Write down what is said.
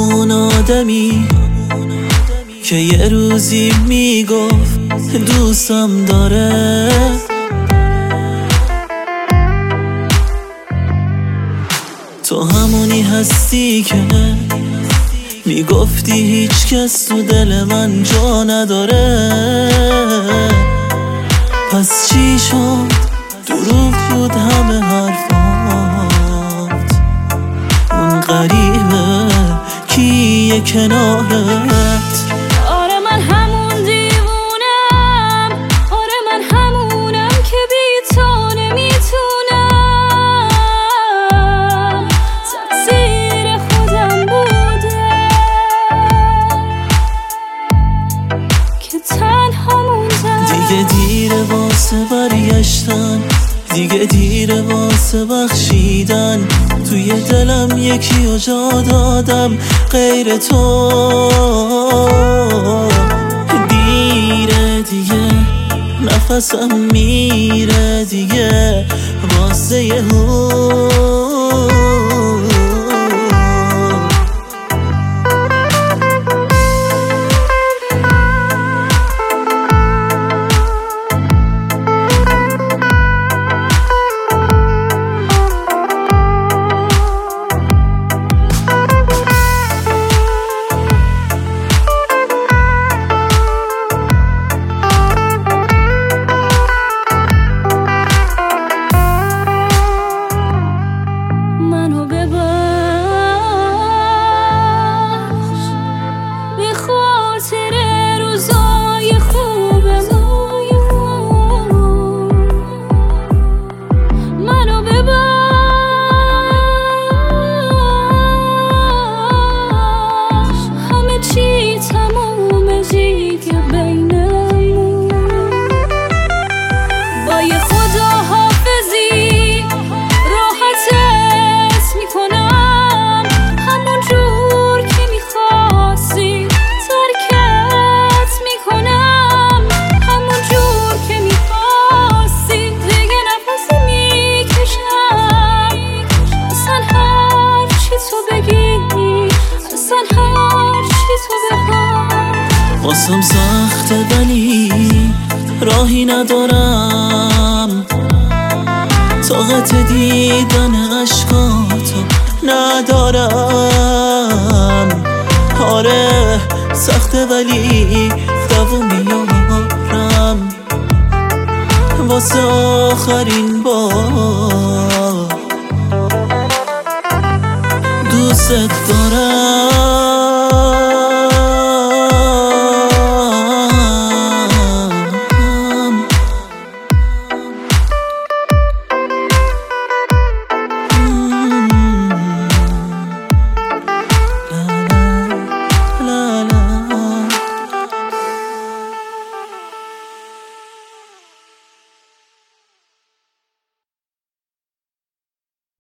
همون آدمی که یه روزی میگفت دوستم داره. تو همونی هستی که میگفتی هیچ کس تو دل من جا نداره. پس چی شد؟ دروغ بود همه حرفات. اون غریبه کیه کنارت؟ آره من همون دیوونم، آره من همونم که بی تو نمیتونم. تقصیر خودم بوده که تنها موندم. دیگه دیره واسه برگشتن، دیگه دیره واسه بخشیدن. توی دلم یکی رو جا دادم غیر تو. دیره دیگه نفسم میره دیگه واسه واسم سخته ولی راهی ندارم. طاقت دیدن عشقاتو ندارم. آره سخته ولی دووم میارم واسه آخرین بار.